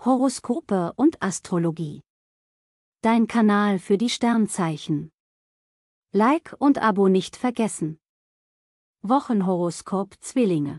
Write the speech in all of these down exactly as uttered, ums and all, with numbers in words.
Horoskope und Astrologie. Dein Kanal für die Sternzeichen. Like und Abo nicht vergessen. Wochenhoroskop Zwillinge.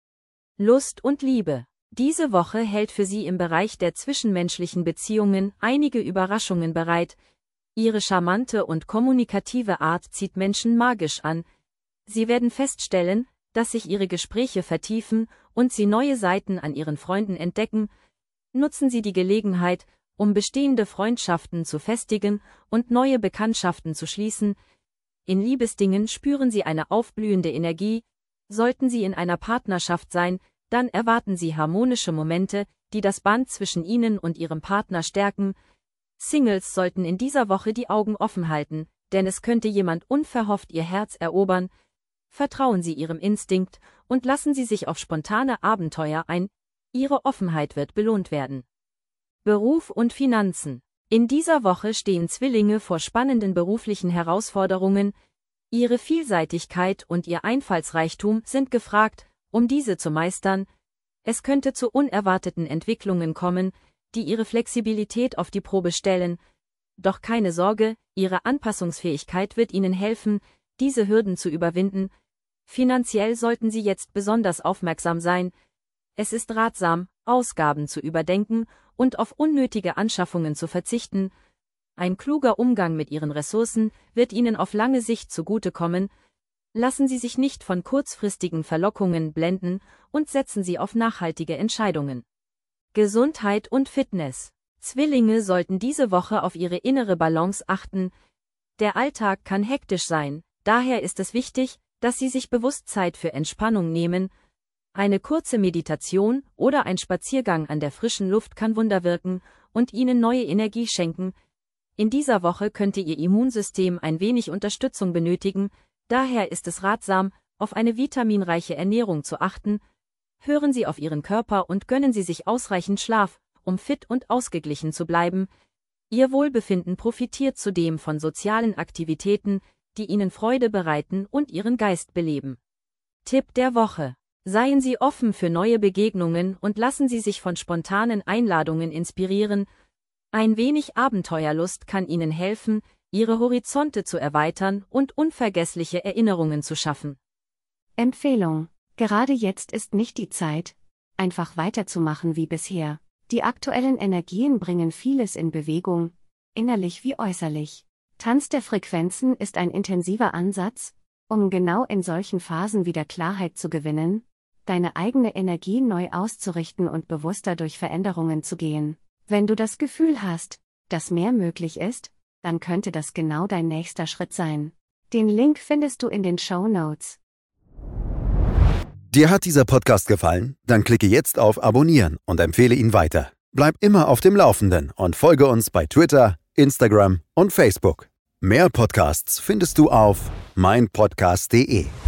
Lust und Liebe. Diese Woche hält für Sie im Bereich der zwischenmenschlichen Beziehungen einige Überraschungen bereit. Ihre charmante und kommunikative Art zieht Menschen magisch an. Sie werden feststellen, dass sich Ihre Gespräche vertiefen und Sie neue Seiten an Ihren Freunden entdecken. Nutzen Sie die Gelegenheit, um bestehende Freundschaften zu festigen und neue Bekanntschaften zu schließen. In Liebesdingen spüren Sie eine aufblühende Energie. Sollten Sie in einer Partnerschaft sein, dann erwarten Sie harmonische Momente, die das Band zwischen Ihnen und Ihrem Partner stärken. Singles sollten in dieser Woche die Augen offen halten, denn es könnte jemand unverhofft Ihr Herz erobern. Vertrauen Sie Ihrem Instinkt und lassen Sie sich auf spontane Abenteuer ein. Ihre Offenheit wird belohnt werden. Beruf und Finanzen. In dieser Woche stehen Zwillinge vor spannenden beruflichen Herausforderungen. Ihre Vielseitigkeit und Ihr Einfallsreichtum sind gefragt, um diese zu meistern. Es könnte zu unerwarteten Entwicklungen kommen, die Ihre Flexibilität auf die Probe stellen. Doch keine Sorge, Ihre Anpassungsfähigkeit wird Ihnen helfen, diese Hürden zu überwinden. Finanziell sollten Sie jetzt besonders aufmerksam sein. Es ist ratsam, Ausgaben zu überdenken und auf unnötige Anschaffungen zu verzichten. Ein kluger Umgang mit Ihren Ressourcen wird Ihnen auf lange Sicht zugutekommen. Lassen Sie sich nicht von kurzfristigen Verlockungen blenden und setzen Sie auf nachhaltige Entscheidungen. Gesundheit und Fitness. Zwillinge sollten diese Woche auf ihre innere Balance achten. Der Alltag kann hektisch sein, daher ist es wichtig, dass Sie sich bewusst Zeit für Entspannung nehmen. Eine kurze Meditation oder ein Spaziergang an der frischen Luft kann Wunder wirken und Ihnen neue Energie schenken. In dieser Woche könnte Ihr Immunsystem ein wenig Unterstützung benötigen, daher ist es ratsam, auf eine vitaminreiche Ernährung zu achten. Hören Sie auf Ihren Körper und gönnen Sie sich ausreichend Schlaf, um fit und ausgeglichen zu bleiben. Ihr Wohlbefinden profitiert zudem von sozialen Aktivitäten, die Ihnen Freude bereiten und Ihren Geist beleben. Tipp der Woche. Seien Sie offen für neue Begegnungen und lassen Sie sich von spontanen Einladungen inspirieren. Ein wenig Abenteuerlust kann Ihnen helfen, Ihre Horizonte zu erweitern und unvergessliche Erinnerungen zu schaffen. Empfehlung: Gerade jetzt ist nicht die Zeit, einfach weiterzumachen wie bisher. Die aktuellen Energien bringen vieles in Bewegung, innerlich wie äußerlich. Tanz der Frequenzen ist ein intensiver Ansatz, um genau in solchen Phasen wieder Klarheit zu gewinnen, deine eigene Energie neu auszurichten und bewusster durch Veränderungen zu gehen. Wenn du das Gefühl hast, dass mehr möglich ist, dann könnte das genau dein nächster Schritt sein. Den Link findest du in den Shownotes. Dir hat dieser Podcast gefallen? Dann klicke jetzt auf Abonnieren und empfehle ihn weiter. Bleib immer auf dem Laufenden und folge uns bei Twitter, Instagram und Facebook. Mehr Podcasts findest du auf mein podcast punkt de.